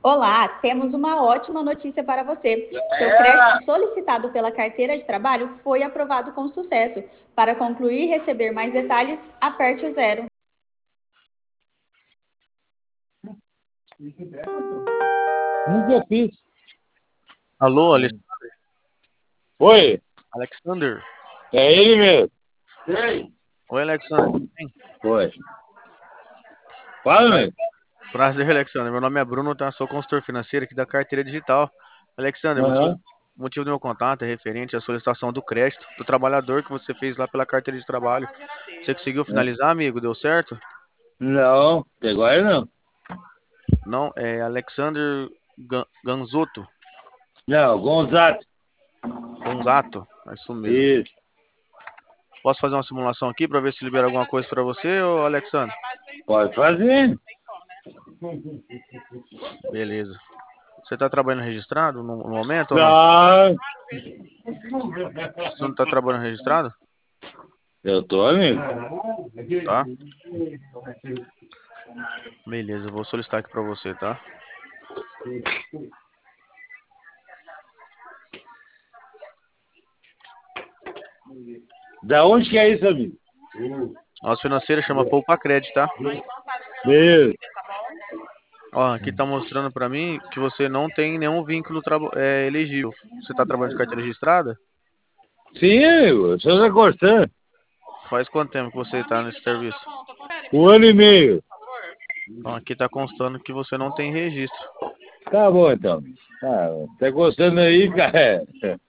Olá, temos uma ótima notícia para você. Seu crédito solicitado pela carteira de trabalho foi aprovado com sucesso. Para concluir e receber mais detalhes, aperte o zero. Nunca fiz. Alô, Oi, Alexander? é ele mesmo. Oi, Alexander, tudo bem? Oi. Fala, meu. Prazer, Alexander. Meu nome é Bruno, tá? Sou consultor financeiro aqui da carteira digital. Alexander, Aham. motivo do meu contato é referente à solicitação do crédito do trabalhador que você fez lá pela carteira de trabalho. Você conseguiu finalizar, amigo? Deu certo? Não, agora não. Não, é Alexander Ganzotto, Não, Gonzato. Gonzato, é isso mesmo. Isso. Posso fazer uma simulação aqui para ver se libera alguma coisa para você, ô Alexander? Pode fazer. Beleza. Você está trabalhando registrado no momento ou não? Tá. Você não está trabalhando registrado? Eu tô, amigo. Tá? Beleza, eu vou solicitar aqui para você, tá? Da onde que é isso, amigo? Nossa financeira chama Poupa Crédito, tá? Meu. Ó, aqui tá mostrando para mim que você não tem nenhum vínculo elegível. Você tá trabalhando de carteira registrada? Sim, amigo. Eu sou da Corsã. Faz quanto tempo que você tá nesse serviço? 1 ano e meio. Então, aqui tá constando que você não tem registro. Tá bom, então. Tá gostando aí, cara?